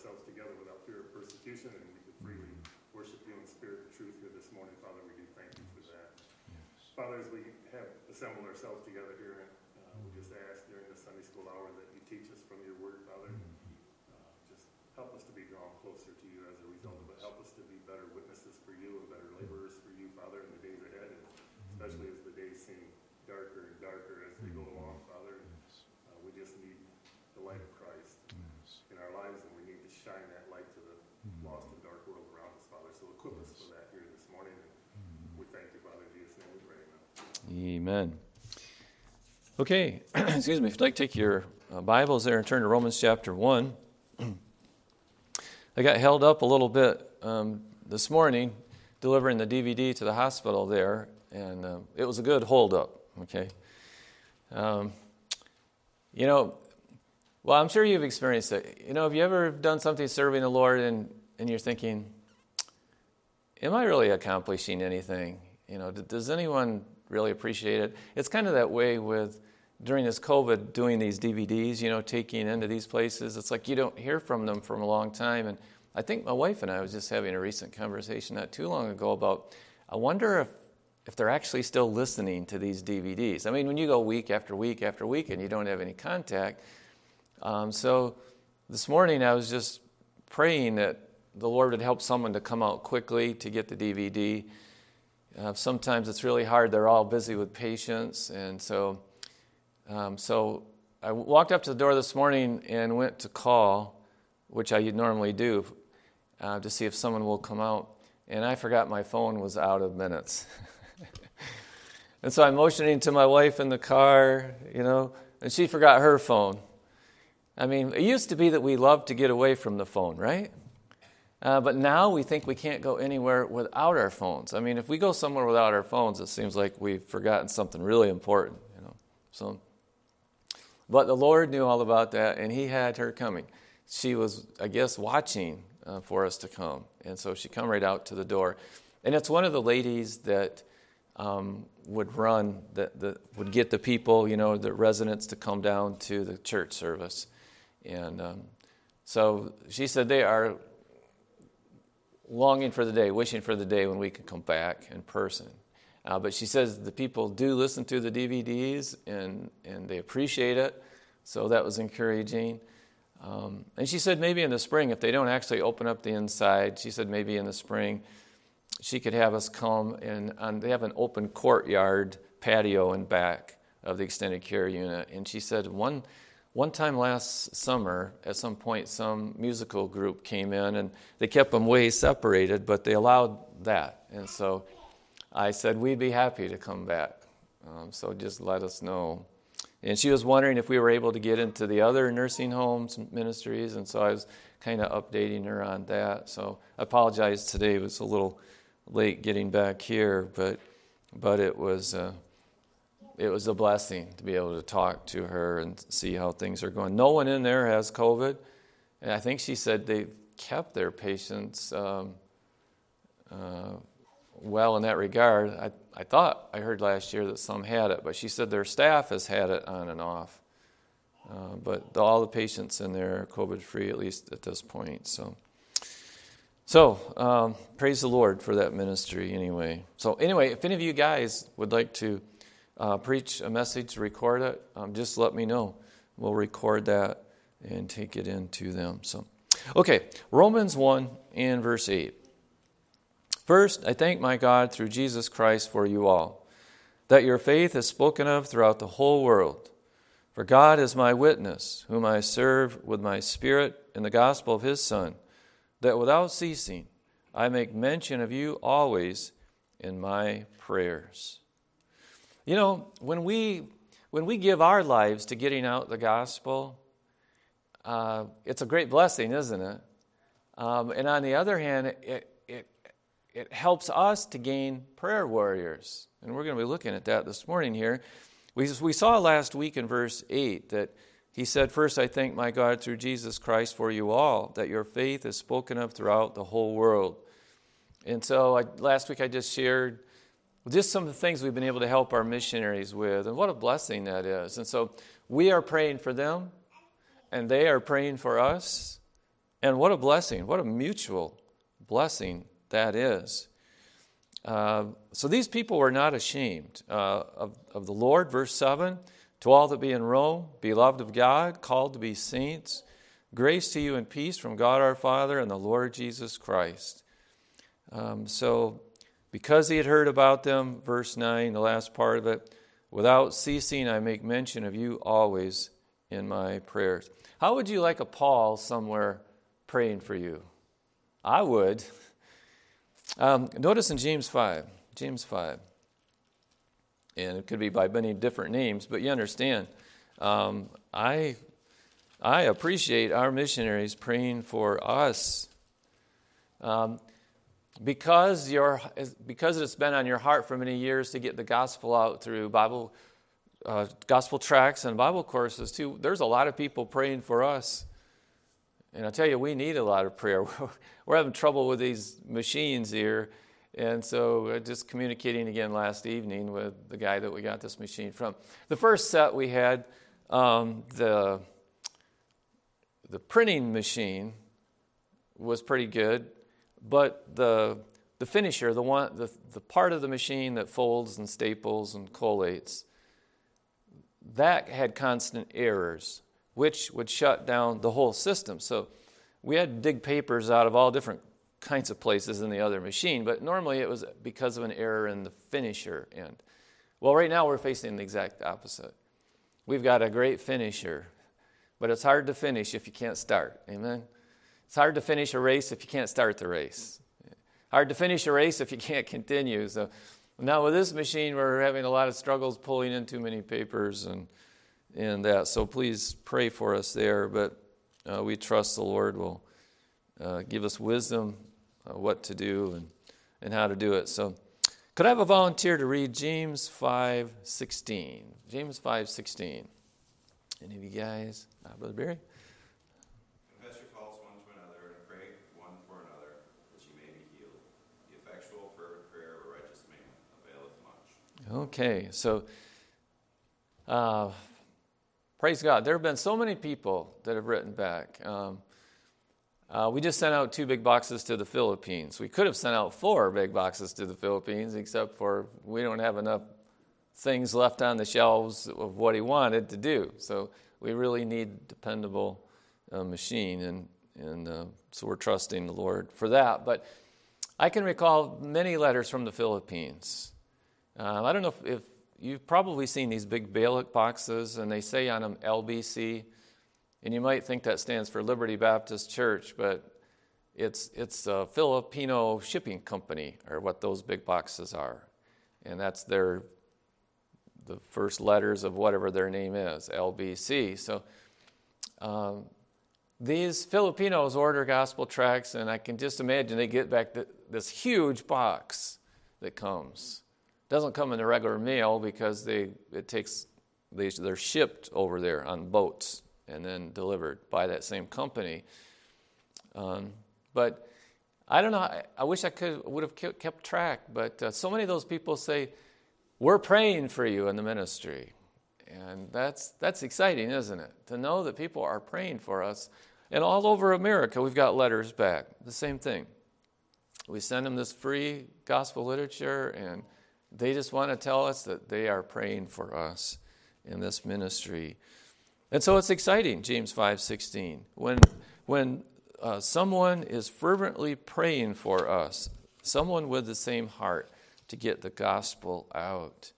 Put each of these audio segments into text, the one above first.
ourselves together without fear of persecution, and we can freely worship you in spirit and truth here this morning, Father. We do thank you for that. Yes. Father, as we have assembled ourselves together here, we just ask during the Sunday school hour that you teach us from your word, Father. Just help us to be drawn closer to you as a result of it. Help us to be better witnesses for you and better laborers for you, Father, in the days ahead, and especially as the days seem darker and darker as we go along, Father. We just need the light of Christ in our lives, and we need to shine that light to the lost and dark world around us, Father. So equip us for that here this morning, and we thank you, Father. In Jesus' name we pray. Amen. Okay, excuse me. If you'd like to take your Bibles there and turn to Romans chapter 1. I got held up a little bit this morning delivering the DVD to the hospital there, and it was a good hold-up, okay? Well, I'm sure you've experienced it. Have you ever done something serving the Lord and you're thinking, am I really accomplishing anything? Does anyone really appreciate it? It's kind of that way with, during this COVID, doing these DVDs, taking into these places. It's like you don't hear from them for a long time. And I think my wife and I was just having a recent conversation not too long ago about, I wonder if they're actually still listening to these DVDs. I mean, when you go week after week after week and you don't have any contact. So this morning I was just praying that the Lord would help someone to come out quickly to get the DVD. Sometimes it's really hard. They're all busy with patients. And so I walked up to the door this morning and went to call, which I normally do, to see if someone will come out. And I forgot my phone was out of minutes. And so I'm motioning to my wife in the car, and she forgot her phone. I mean, it used to be that we loved to get away from the phone, right? But now we think we can't go anywhere without our phones. I mean, if we go somewhere without our phones, it seems like we've forgotten something really important, But the Lord knew all about that, and He had her coming. She was, I guess, watching for us to come. And so she come right out to the door. And it's one of the ladies that would run, that would get the people, the residents to come down to the church service. And so she said they are longing for the day, wishing for the day when we can come back in person. But she says the people do listen to the DVDs and they appreciate it. So that was encouraging. And she said maybe in the spring, if they don't actually open up the inside, she said maybe in the spring she could have us come and they have an open courtyard patio in back of the extended care unit. And she said one time last summer, at some point, some musical group came in and they kept them way separated, but they allowed that. And so I said, we'd be happy to come back. So just let us know. And she was wondering if we were able to get into the other nursing homes ministries, and so I was kind of updating her on that. So I apologize today. It was a little late getting back here, but it was a blessing to be able to talk to her and see how things are going. No one in there has COVID, and I think she said they've kept their patients well in that regard. I thought I heard last year that some had it, but she said their staff has had it on and off. But all the patients in there are COVID-free, at least at this point. So praise the Lord for that ministry anyway. So anyway, if any of you guys would like to preach a message, record it, just let me know. We'll record that and take it into them. So, okay, Romans 1 and verse 8. First, I thank my God through Jesus Christ for you all, that your faith is spoken of throughout the whole world. For God is my witness, whom I serve with my spirit in the gospel of his Son, that without ceasing I make mention of you always in my prayers. When we give our lives to getting out the gospel, it's a great blessing, isn't it? And on the other hand, it helps us to gain prayer warriors. And we're going to be looking at that this morning here. We saw last week in verse 8 that he said, first, I thank my God through Jesus Christ for you all, that your faith is spoken of throughout the whole world. And so last week I just shared just some of the things we've been able to help our missionaries with, and what a blessing that is. And so we are praying for them, and they are praying for us. And what a blessing, what a mutual blessing that is. So these people were not ashamed of the Lord. Verse 7, to all that be in Rome, beloved of God, called to be saints, grace to you and peace from God our Father and the Lord Jesus Christ. So because he had heard about them, verse 9, the last part of it, without ceasing I make mention of you always in my prayers. How would you like a Paul somewhere praying for you? I would. Notice in James 5, and it could be by many different names, but you understand, I appreciate our missionaries praying for us. Because it's been on your heart for many years to get the gospel out through gospel tracts and Bible courses too, there's a lot of people praying for us. And I tell you, we need a lot of prayer. We're having trouble with these machines here. And so just communicating again last evening with the guy that we got this machine from. The first set we had, the printing machine was pretty good, but the finisher, the part of the machine that folds and staples and collates, that had constant errors, which would shut down the whole system. So we had to dig papers out of all different kinds of places in the other machine, but normally it was because of an error in the finisher end. Well, right now we're facing the exact opposite. We've got a great finisher, but it's hard to finish if you can't start. Amen? It's hard to finish a race if you can't start the race. Hard to finish a race if you can't continue. So now with this machine, we're having a lot of struggles pulling in too many papers and that. So please pray for us there, but we trust the Lord will give us wisdom what to do and how to do it. So could I have a volunteer to read James 5:16? James 5:16. Any of you guys? Brother Barry? Confess your faults one to another and pray one for another that you may be healed. The effectual fervent prayer of a righteous man availeth much. Okay, so praise God. There have been so many people that have written back. We just sent out 2 big boxes to the Philippines. We could have sent out 4 big boxes to the Philippines, except for we don't have enough things left on the shelves of what he wanted to do. So we really need dependable machine, and so we're trusting the Lord for that. But I can recall many letters from the Philippines. I don't know if you've probably seen these big Balak boxes, and they say on them LBC. And you might think that stands for Liberty Baptist Church, but it's a Filipino shipping company, or what those big boxes are. And that's the first letters of whatever their name is, LBC. So these Filipinos order gospel tracts, and I can just imagine they get back this huge box that comes. It doesn't come in the regular mail because they're shipped over there on boats and then delivered by that same company. But I don't know. I wish I would have kept track. But so many of those people say, "We're praying for you in the ministry," and that's exciting, isn't it? To know that people are praying for us. And all over America, we've got letters back. The same thing. We send them this free gospel literature, and they just want to tell us that they are praying for us in this ministry. And so it's exciting, James 5:16. When someone is fervently praying for us, someone with the same heart to get the gospel out.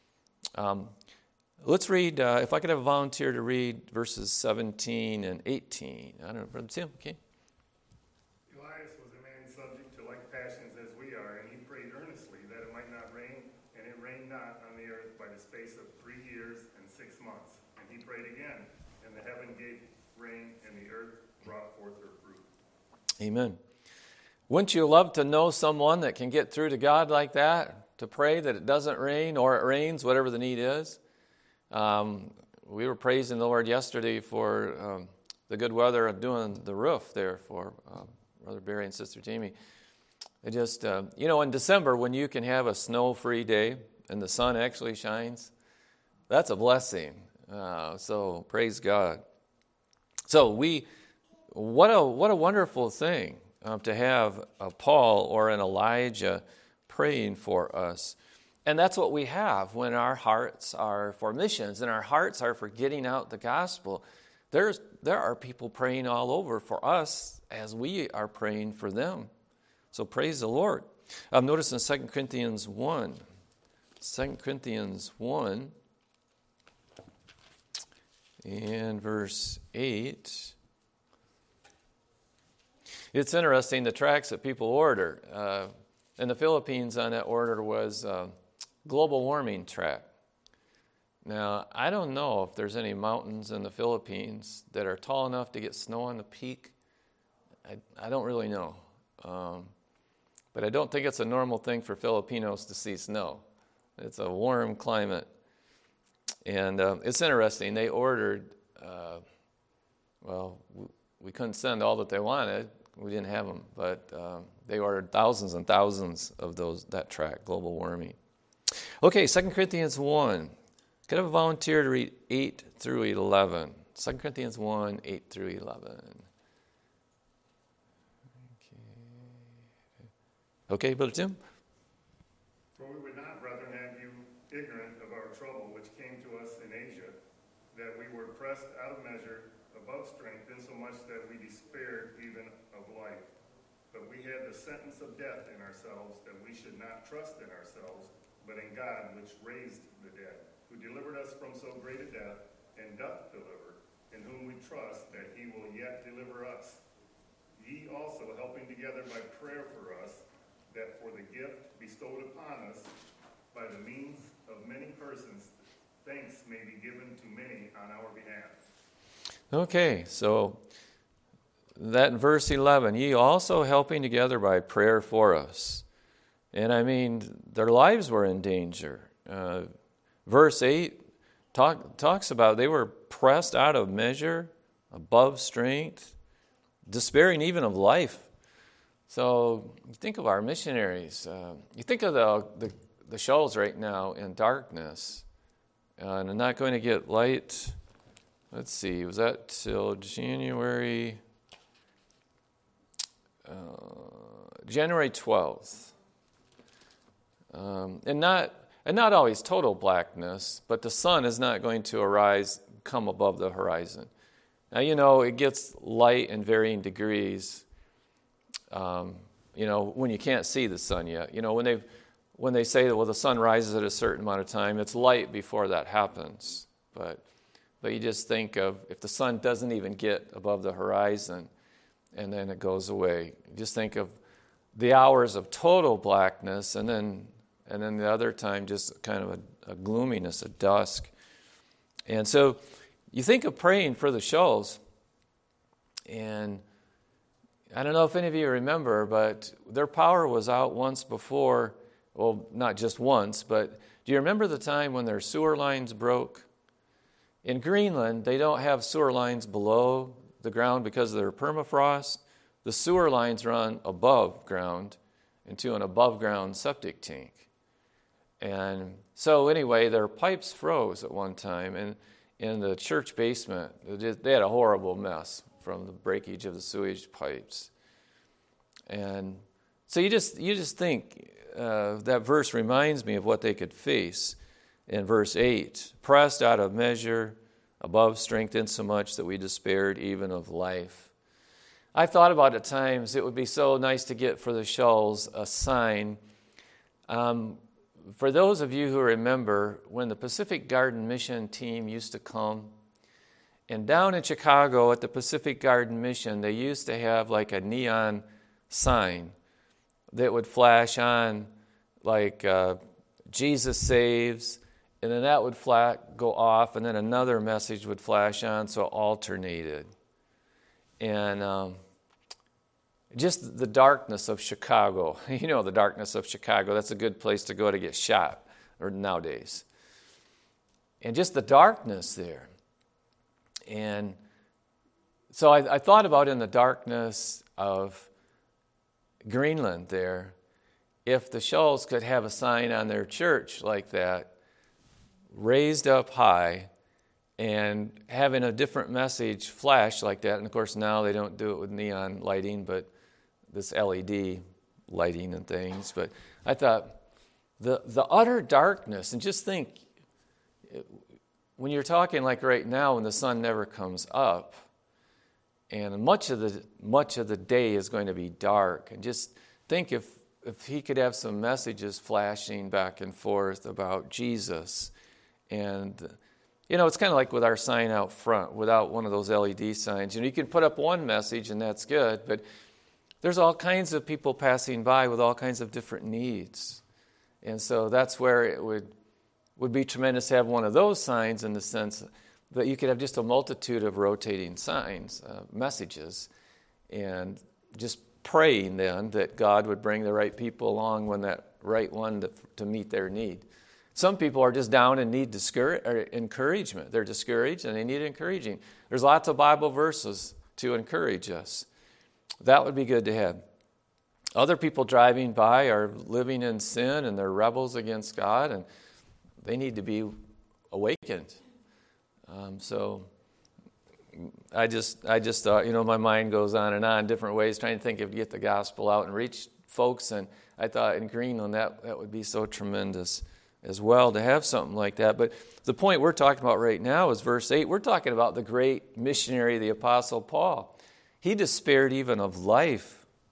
Let's read, if I could have a volunteer to read verses 17 and 18. I don't know, Brother Tim, okay? Elias was a man subject to like passions as we are, and he prayed earnestly that it might not rain, and it rained not on the earth by the space of 3 years and 6 months. And he prayed again, and the heaven gave rain, and the earth brought forth her fruit. Amen. Wouldn't you love to know someone that can get through to God like that, to pray that it doesn't rain or it rains, whatever the need is? We were praising the Lord yesterday for the good weather of doing the roof there for Brother Barry and Sister Jamie. It just, in December when you can have a snow-free day and the sun actually shines, that's a blessing. So praise God. So what a wonderful thing to have a Paul or an Elijah praying for us. And that's what we have when our hearts are for missions and our hearts are for getting out the gospel. There are people praying all over for us as we are praying for them. So praise the Lord. Notice in 2 Corinthians 1, 2 Corinthians 1 and verse 8. It's interesting, the tracts that people order. In the Philippines on that order was global warming tract. Now, I don't know if there's any mountains in the Philippines that are tall enough to get snow on the peak. I don't really know. But I don't think it's a normal thing for Filipinos to see snow. It's a warm climate. And it's interesting. They ordered, we couldn't send all that they wanted. We didn't have them. But they ordered thousands and thousands of that tract, global warming. Okay, 2 Corinthians 1. Could I have a volunteer to read 8 through 11? 2 Corinthians 1, 8 through 11. Okay, Brother Tim? For we would not, brethren, have you ignorant of our trouble which came to us in Asia, that we were pressed out of measure, above strength, insomuch that we despaired even of life. But we had the sentence of death in ourselves, that we should not trust in ourselves, but in God which raised the dead, who delivered us from so great a death, and doth deliver, in whom we trust that he will yet deliver us. Ye also helping together by prayer for us, that for the gift bestowed upon us by the means of many persons, thanks may be given to many on our behalf. Okay, so that in verse 11, ye also helping together by prayer for us. And I mean, their lives were in danger. Verse 8 talks about they were pressed out of measure, above strength, despairing even of life. So you think of our missionaries. You think of the shoals right now in darkness. And they're not going to get light. Let's see, was that till January 12th. And not always total blackness, but the sun is not going to come above the horizon. Now, it gets light in varying degrees, when you can't see the sun yet. When they say that, the sun rises at a certain amount of time, it's light before that happens. But you just think of if the sun doesn't even get above the horizon and then it goes away. Just think of the hours of total blackness and then the other time just kind of a gloominess, a dusk. And so you think of praying for the shoals, and I don't know if any of you remember, but their power was out once before. Well, not just once, but do you remember the time when their sewer lines broke? In Greenland, they don't have sewer lines below the ground because of their permafrost. The sewer lines run above ground into an above-ground septic tank. And so anyway, their pipes froze at one time, and in the church basement, they had a horrible mess from the breakage of the sewage pipes. And so you just think, that verse reminds me of what they could face in verse 8. Pressed out of measure, above strength, insomuch that we despaired even of life. I've thought about at times it would be so nice to get for the shoals a sign. For those of you who remember, when the Pacific Garden Mission team used to come, and down in Chicago at the Pacific Garden Mission, they used to have like a neon sign that would flash on like Jesus saves, and then that would go off, and then another message would flash on, so it alternated. And just the darkness of Chicago. The darkness of Chicago. That's a good place to go to get shot nowadays. And just the darkness there. And so I thought about in the darkness of Greenland there, if the Shoals could have a sign on their church like that, raised up high, and having a different message flash like that. And of course now they don't do it with neon lighting, but this LED lighting and things. But I thought the utter darkness, and just think, when you're talking like right now when the sun never comes up, and much of the day is going to be dark, and just think if he could have some messages flashing back and forth about Jesus. And it's kind of like with our sign out front, without one of those LED signs. You can put up one message and that's good, but there's all kinds of people passing by with all kinds of different needs. And so that's where it would be tremendous to have one of those signs, in the sense that you could have just a multitude of rotating signs, messages, and just praying then that God would bring the right people along when that right one to meet their need. Some people are just down and need encouragement. They're discouraged and they need encouraging. There's lots of Bible verses to encourage us. That would be good to have. Other people driving by are living in sin and they're rebels against God, and they need to be awakened. So I just thought, my mind goes on and on, different ways, trying to think of get the gospel out and reach folks. And I thought in Greenland that would be so tremendous as well to have something like that. But the point we're talking about right now is verse 8. We're talking about the great missionary, the Apostle Paul. He despaired even of life.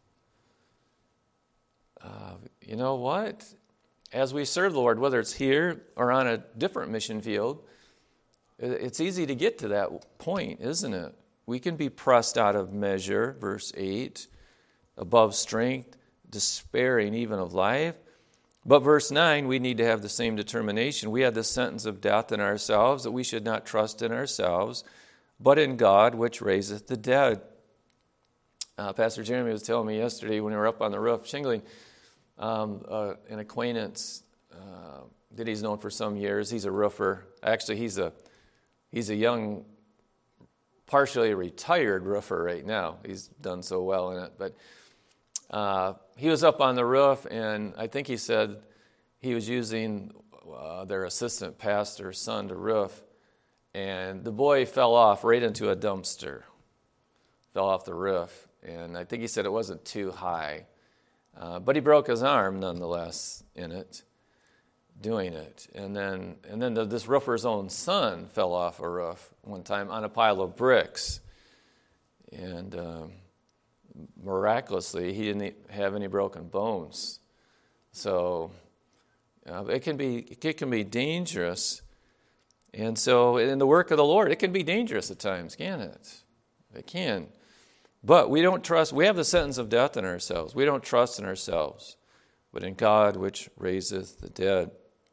You know what? As we serve the Lord, whether it's here or on a different mission field, it's easy to get to that point, isn't it? We can be pressed out of measure, verse 8, above strength, despairing even of life. But verse 9, we need to have the same determination. We had the sentence of death in ourselves, that we should not trust in ourselves, but in God, which raiseth the dead. Pastor Jeremy was telling me yesterday when we were up on the roof shingling, an acquaintance that he's known for some years. He's a roofer. Actually, he's a young, partially retired roofer right now. He's done so well in it. But he was up on the roof, and I think he said he was using their assistant pastor's son to roof, and the boy fell off right into a dumpster. Fell off the roof, and I think he said it wasn't too high. But he broke his arm nonetheless in it, doing it. And then this roofer's own son fell off a roof one time on a pile of bricks. And miraculously, he didn't have any broken bones. So it can be dangerous. And so in the work of the Lord, it can be dangerous at times, can't it? It can. But we don't trust, we have the sentence of death in ourselves. We don't trust in ourselves, but in God which raiseth the dead.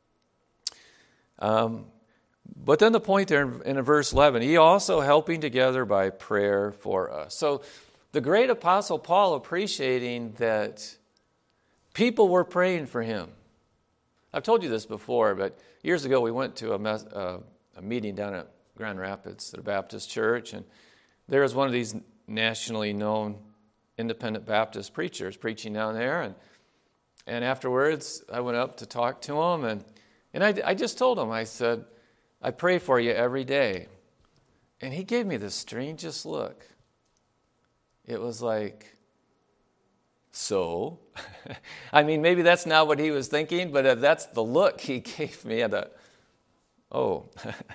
But then the point there in verse 11, he also helping together by prayer for us. So the great Apostle Paul appreciating that people were praying for him. I've told you this before, but years ago we went to a meeting down at Grand Rapids at a Baptist church, and there was one of these nationally known independent Baptist preachers preaching down there, and afterwards I went up to talk to him, and I just told him, I said, I pray for you every day. And he gave me the strangest look. It was like, so? I mean, maybe that's not what he was thinking, but that's the look he gave me. I thought, oh,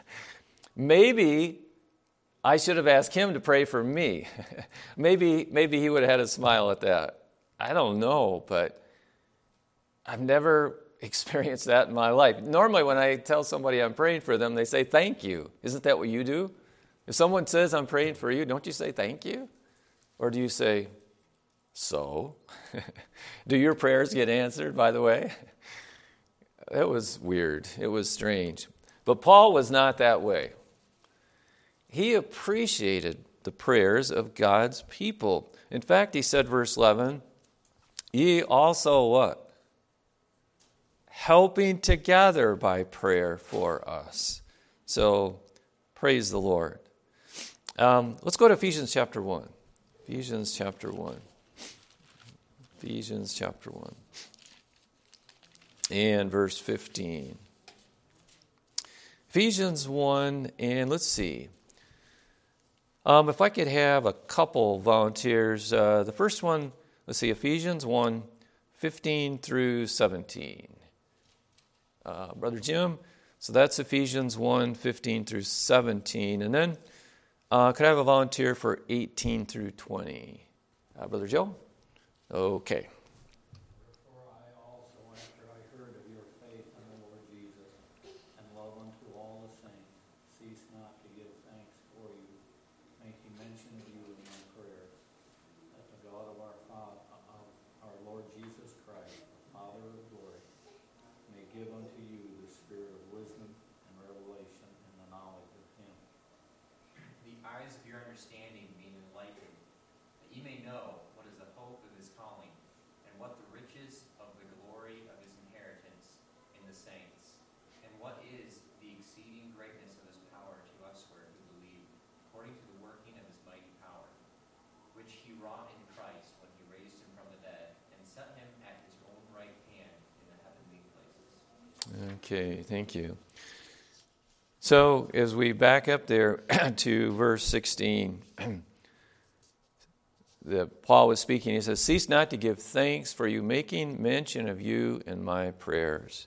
maybe I should have asked him to pray for me. Maybe he would have had a smile at that. I don't know, but I've never experienced that in my life. Normally when I tell somebody I'm praying for them, they say thank you. Isn't that what you do? If someone says I'm praying for you, don't you say thank you? Or do you say, so? Do your prayers get answered, by the way? It was weird. It was strange. But Paul was not that way. He appreciated the prayers of God's people. In fact, he said, verse 11, ye also what? Helping together by prayer for us. So, praise the Lord. Let's go to Ephesians chapter 1. Ephesians chapter 1. Ephesians chapter 1. And verse 15. Ephesians 1, and let's see. If I could have a couple volunteers. The first one, let's see, Ephesians 1, 15 through 17. Brother Jim, so that's Ephesians 1, 15 through 17. And then could I have a volunteer for 18 through 20? Brother Joe? Okay. Wherefore I also, after I heard of your faith in the Lord Jesus, and love unto all the saints, cease not to give thanks for you, making mention of you in my prayers, that the God of our Lord Jesus Christ, the Father of glory, may give unto you the spirit of wisdom and revelation in the knowledge of him. The eyes of your understanding being enlightened, that ye may know what is the hope of his calling, and what the riches of the glory of his inheritance in the saints, and what is the exceeding greatness of his power to usward who believe, according to the working of his mighty power, which he wrought in Christ when he raised him from the dead, and set him at his own right hand in the heavenly places. Okay, thank you. So as we back up there to verse 16, Paul was speaking. He says, cease not to give thanks for you, making mention of you in my prayers.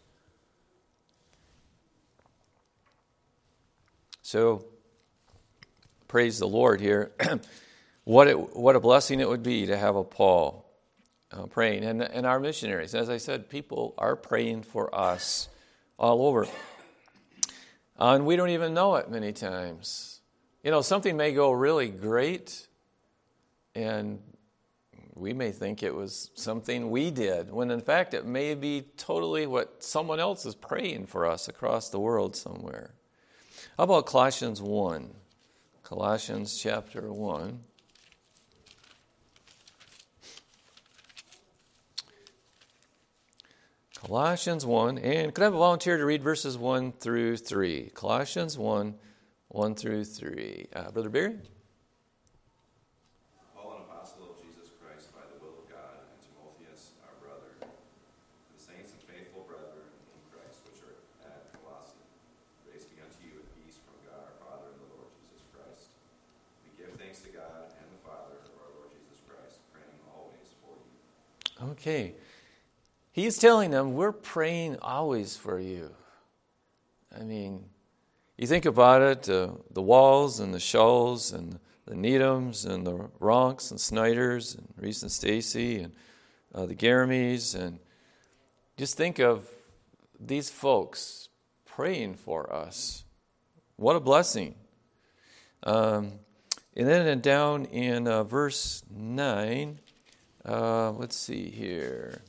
So praise the Lord here. What a blessing it would be to have a Paul praying. And our missionaries, as I said, people are praying for us all over. And we don't even know it many times. You know, something may go really great, and we may think it was something we did, when in fact it may be totally what someone else is praying for us across the world somewhere. How about Colossians 1? Colossians chapter 1. Colossians 1, and could I have a volunteer to read verses 1 through 3? Colossians 1, 1 through 3. Brother Barry? Paul, an apostle of Jesus Christ by the will of God, and Timotheus, our brother, the saints and faithful brethren in Christ, which are at Colossae, grace be unto you and peace from God our Father and the Lord Jesus Christ. We give thanks to God and the Father of our Lord Jesus Christ, praying always for you. Okay. He's telling them, we're praying always for you. I mean, you think about it, the Walls and the Schulls and the Needhams and the Ronks and Snyders and Reese and Stacy and the Garamies, and just think of these folks praying for us. What a blessing. And then down in verse 9, let's see here.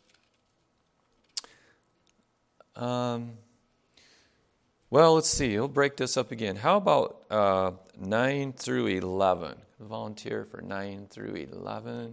Well, let's see. We'll break this up again. How about 9 through 11? Volunteer for 9 through 11.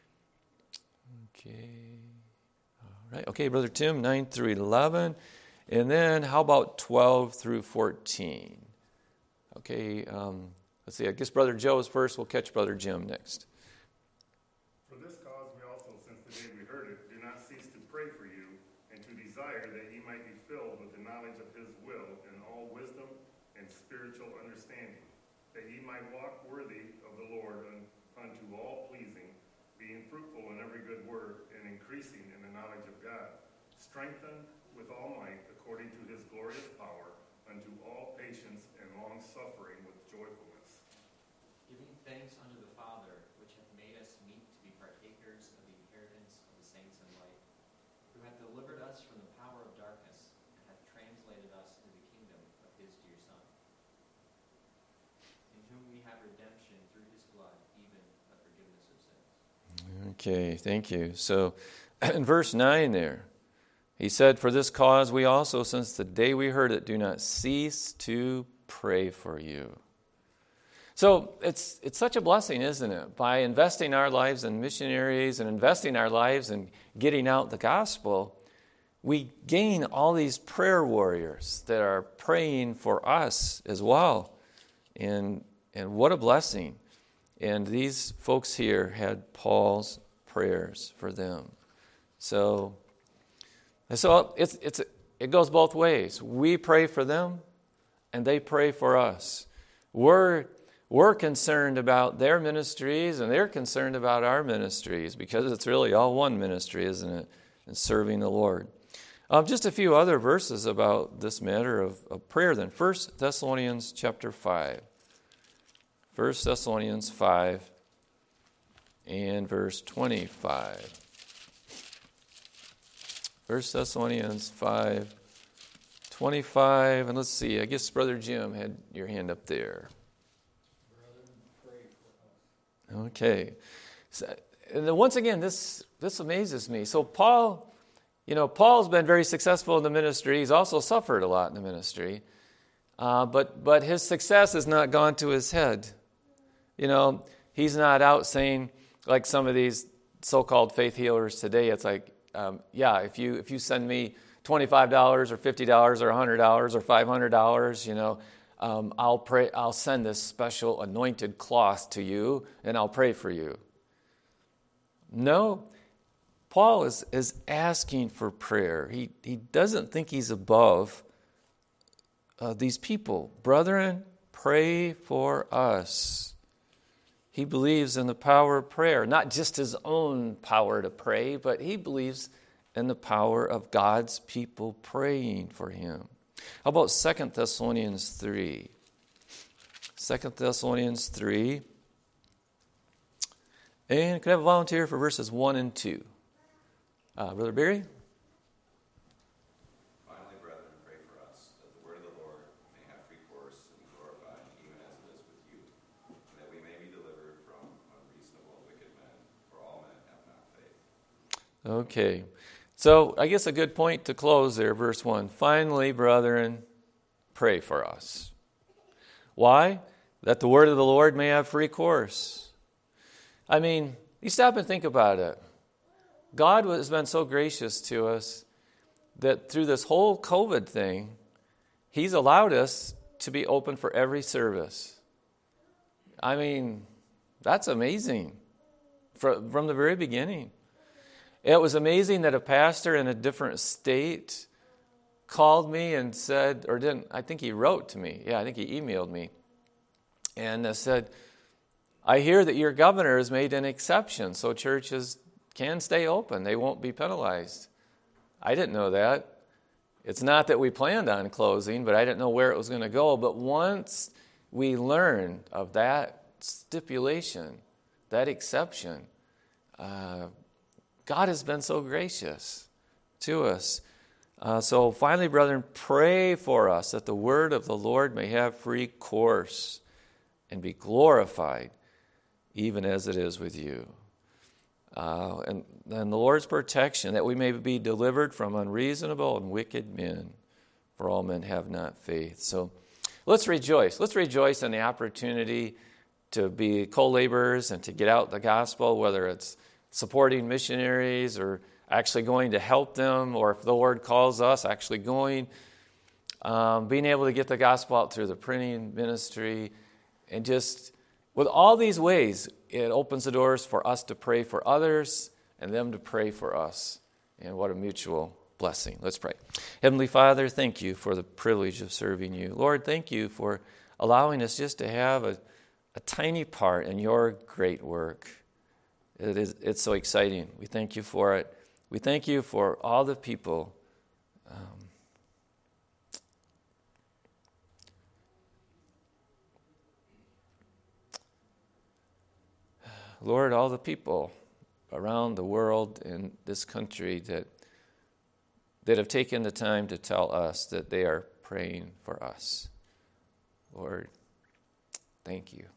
Okay. All right. Okay, Brother Tim, 9 through 11. And then how about 12 through 14? Okay. Let's see. I guess Brother Joe is first. We'll catch Brother Jim next. For this cause we also, since the day we heard it, do not cease to pray for you, and to desire that ye might be filled with the knowledge of his will in all wisdom and spiritual understanding, that ye might walk worthy of the Lord unto all pleasing, being fruitful in every good work, and increasing in the knowledge of God, strengthened with all might according to his glorious power, unto all patience and long suffering with joyfulness. Giving thanks unto the Father, which hath made us meet to be partakers of the inheritance of the saints in light, who hath delivered us from the power of darkness, and hath translated us into the kingdom of his dear Son, in whom we have redemption through his blood, even the forgiveness of sins. Okay, thank you. So in verse 9 there, he said, for this cause we also, since the day we heard it, do not cease to pray for you. So it's such a blessing, isn't it? By investing our lives in missionaries and investing our lives in getting out the gospel, we gain all these prayer warriors that are praying for us as well. And what a blessing. And these folks here had Paul's prayers for them. So it goes both ways. We pray for them, and they pray for us. We're concerned about their ministries, and they're concerned about our ministries, because it's really all one ministry, isn't it? In serving the Lord. Just a few other verses about this matter of prayer then. 1 Thessalonians chapter 5. 1 Thessalonians 5 and verse 25. 1 Thessalonians 5, 25. And let's see, I guess Brother Jim had your hand up there. Okay. So, and once again, this amazes me. So Paul's been very successful in the ministry. He's also suffered a lot in the ministry. But his success has not gone to his head. He's not out saying, like some of these so-called faith healers today, it's like, if you send me $25 or $50 or $100 or $500, I'll send this special anointed cloth to you and I'll pray for you. No, Paul is asking for prayer. He doesn't think he's above these people. Brethren, pray for us. He believes in the power of prayer, not just his own power to pray, but he believes in the power of God's people praying for him. How about 2 Thessalonians 3? 2 Thessalonians 3. And could I have a volunteer for verses 1 and 2? Brother Barry? Finally, brethren, pray for us, that the word of the Lord may have free course and be glorified, even as it is with you, and that we may be delivered from unreasonable and wicked men, for all men have not faith. Okay. So I guess a good point to close there, verse 1. Finally, brethren, pray for us. Why? That the word of the Lord may have free course. I mean, you stop and think about it. God has been so gracious to us that through this whole COVID thing, He's allowed us to be open for every service. I mean, that's amazing from the very beginning. It was amazing that a pastor in a different state called me and said, or didn't, I think he wrote to me. Yeah, I think he emailed me. And said, I hear that your governor has made an exception, so churches can stay open. They won't be penalized. I didn't know that. It's not that we planned on closing, but I didn't know where it was going to go. But once we learned of that stipulation, that exception, God has been so gracious to us. So finally, brethren, pray for us that the word of the Lord may have free course and be glorified, even as it is with you. And the Lord's protection, that we may be delivered from unreasonable and wicked men, for all men have not faith. So let's rejoice. Let's rejoice in the opportunity to be co-laborers and to get out the gospel, whether it's supporting missionaries or actually going to help them, or if the Lord calls us, actually going, being able to get the gospel out through the printing ministry. And just with all these ways, it opens the doors for us to pray for others and them to pray for us. And what a mutual blessing. Let's pray. Heavenly Father, thank you for the privilege of serving you. Lord, thank you for allowing us just to have a tiny part in your great work. It's so exciting. We thank you for it. We thank you for all the people Lord, all the people around the world in this country that have taken the time to tell us that they are praying for us. Lord, thank you.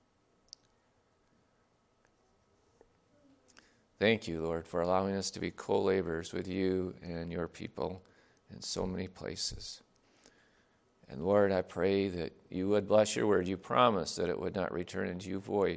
Thank you, Lord, for allowing us to be co-laborers with you and your people in so many places. And Lord, I pray that you would bless your word. You promised that it would not return into you void.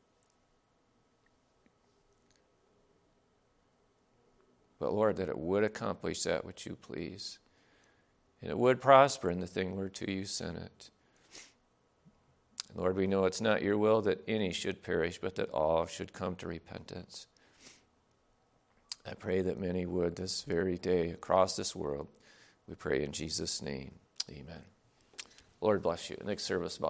But Lord, that it would accomplish that which you please. And it would prosper in the thing whereto you sent it. And Lord, we know it's not your will that any should perish, but that all should come to repentance. I pray that many would this very day across this world. We pray in Jesus' name. Amen. Lord bless you. Next service about